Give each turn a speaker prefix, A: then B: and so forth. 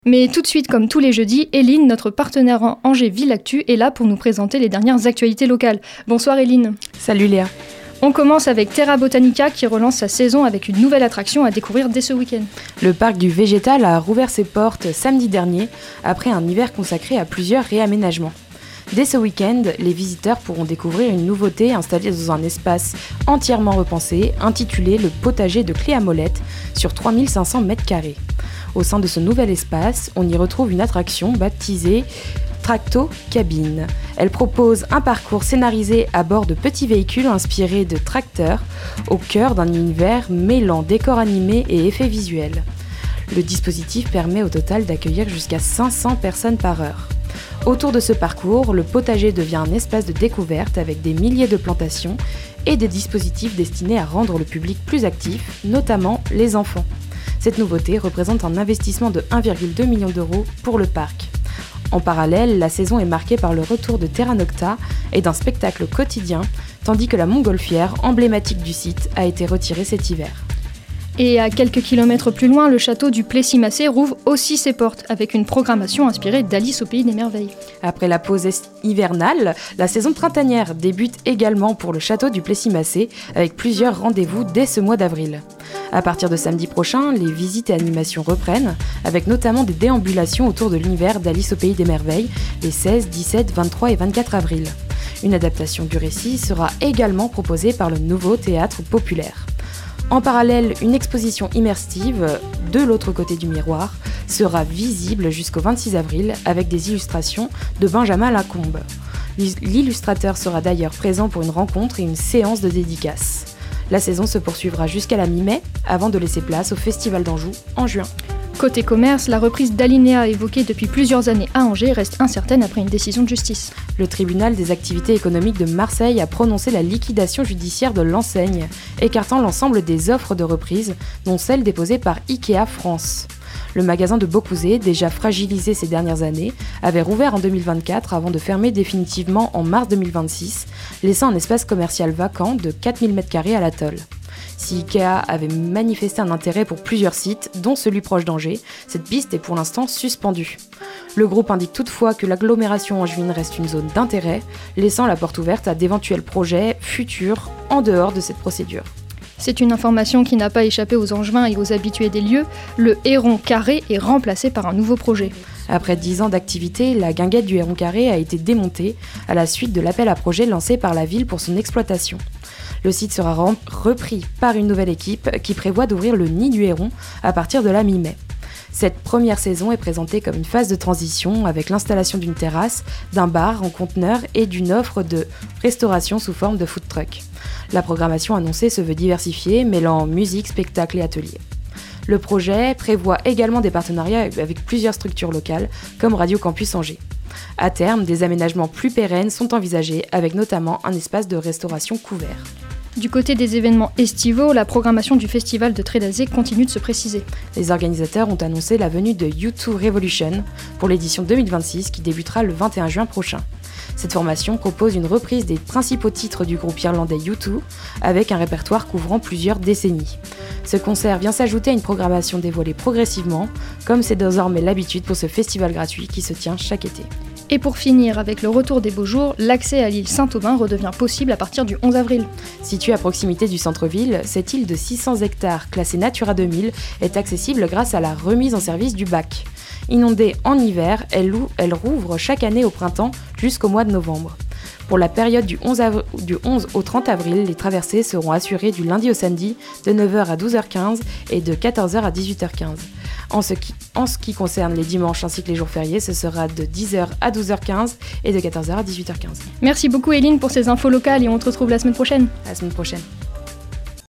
A: Mais tout de suite, comme tous les jeudis, Eline, notre partenaire en Angers Ville Actu, est là pour nous présenter les dernières actualités locales. Bonsoir Eline.
B: Salut Léa.
A: On commence avec Terra Botanica qui relance sa saison avec une nouvelle attraction à découvrir dès ce week-end.
B: Le parc du Végétal a rouvert ses portes samedi dernier après un hiver consacré à plusieurs réaménagements. Dès ce week-end, les visiteurs pourront découvrir une nouveauté installée dans un espace entièrement repensé, intitulé le potager de Clé à Molette, sur 3500 m². Au sein de ce nouvel espace, on y retrouve une attraction baptisée Tracto Cabine. Elle propose un parcours scénarisé à bord de petits véhicules inspirés de tracteurs, au cœur d'un univers mêlant décors animés et effets visuels. Le dispositif permet au total d'accueillir jusqu'à 500 personnes par heure. Autour de ce parcours, le potager devient un espace de découverte avec des milliers de plantations et des dispositifs destinés à rendre le public plus actif, notamment les enfants. Cette nouveauté représente un investissement de 1,2 million d'euros pour le parc. En parallèle, la saison est marquée par le retour de Terra Nocta et d'un spectacle quotidien, tandis que la montgolfière, emblématique du site, a été retirée cet hiver.
A: Et à quelques kilomètres plus loin, le château du Plessis-Massé rouvre aussi ses portes, avec une programmation inspirée d'Alice au Pays des Merveilles.
B: Après la pause hivernale, la saison printanière débute également pour le château du Plessis-Massé, avec plusieurs rendez-vous dès ce mois d'avril. À partir de samedi prochain, les visites et animations reprennent, avec notamment des déambulations autour de l'univers d'Alice au Pays des Merveilles, les 16, 17, 23 et 24 avril. Une adaptation du récit sera également proposée par le nouveau théâtre populaire. En parallèle, une exposition immersive, de l'autre côté du miroir, sera visible jusqu'au 26 avril avec des illustrations de Benjamin Lacombe. L'illustrateur sera d'ailleurs présent pour une rencontre et une séance de dédicaces. La saison se poursuivra jusqu'à la mi-mai, avant de laisser place au Festival d'Anjou en juin.
A: Côté commerce, la reprise d'Alinéa évoquée depuis plusieurs années à Angers reste incertaine après une décision de justice.
B: Le tribunal des activités économiques de Marseille a prononcé la liquidation judiciaire de l'enseigne, écartant l'ensemble des offres de reprise, dont celle déposée par Ikea France. Le magasin de Beaucouzé, déjà fragilisé ces dernières années, avait rouvert en 2024 avant de fermer définitivement en mars 2026, laissant un espace commercial vacant de 4000 m² à l'atoll. Si Ikea avait manifesté un intérêt pour plusieurs sites, dont celui proche d'Angers, cette piste est pour l'instant suspendue. Le groupe indique toutefois que l'agglomération angevine reste une zone d'intérêt, laissant la porte ouverte à d'éventuels projets futurs en dehors de cette procédure.
A: C'est une information qui n'a pas échappé aux Angevins et aux habitués des lieux, le Héron Carré est remplacé par un nouveau projet.
B: Après 10 ans d'activité, la guinguette du Héron Carré a été démontée à la suite de l'appel à projet lancé par la ville pour son exploitation. Le site sera repris par une nouvelle équipe qui prévoit d'ouvrir le nid du héron à partir de la mi-mai. Cette première saison est présentée comme une phase de transition avec l'installation d'une terrasse, d'un bar en conteneur et d'une offre de restauration sous forme de food truck. La programmation annoncée se veut diversifiée, mêlant musique, spectacle et ateliers. Le projet prévoit également des partenariats avec plusieurs structures locales, comme Radio Campus Angers. À terme, des aménagements plus pérennes sont envisagés, avec notamment un espace de restauration couvert.
A: Du côté des événements estivaux, la programmation du festival de Trédazé continue de se préciser.
B: Les organisateurs ont annoncé la venue de U2 Revolution pour l'édition 2026 qui débutera le 21 juin prochain. Cette formation propose une reprise des principaux titres du groupe irlandais U2 avec un répertoire couvrant plusieurs décennies. Ce concert vient s'ajouter à une programmation dévoilée progressivement, comme c'est désormais l'habitude pour ce festival gratuit qui se tient chaque été.
A: Et pour finir, avec le retour des beaux jours, l'accès à l'île Saint-Aubin redevient possible à partir du 11 avril.
B: Située à proximité du centre-ville, cette île de 600 hectares classée Natura 2000 est accessible grâce à la remise en service du bac. Inondée en hiver, elle rouvre chaque année au printemps jusqu'au mois de novembre. Pour la période du 11 au 30 avril, les traversées seront assurées du lundi au samedi de 9h à 12h15 et de 14h à 18h15. En ce qui concerne les dimanches ainsi que les jours fériés, ce sera de 10h à 12h15 et de 14h à 18h15.
A: Merci beaucoup Eline pour ces infos locales et on te retrouve la semaine prochaine.
B: À la semaine prochaine.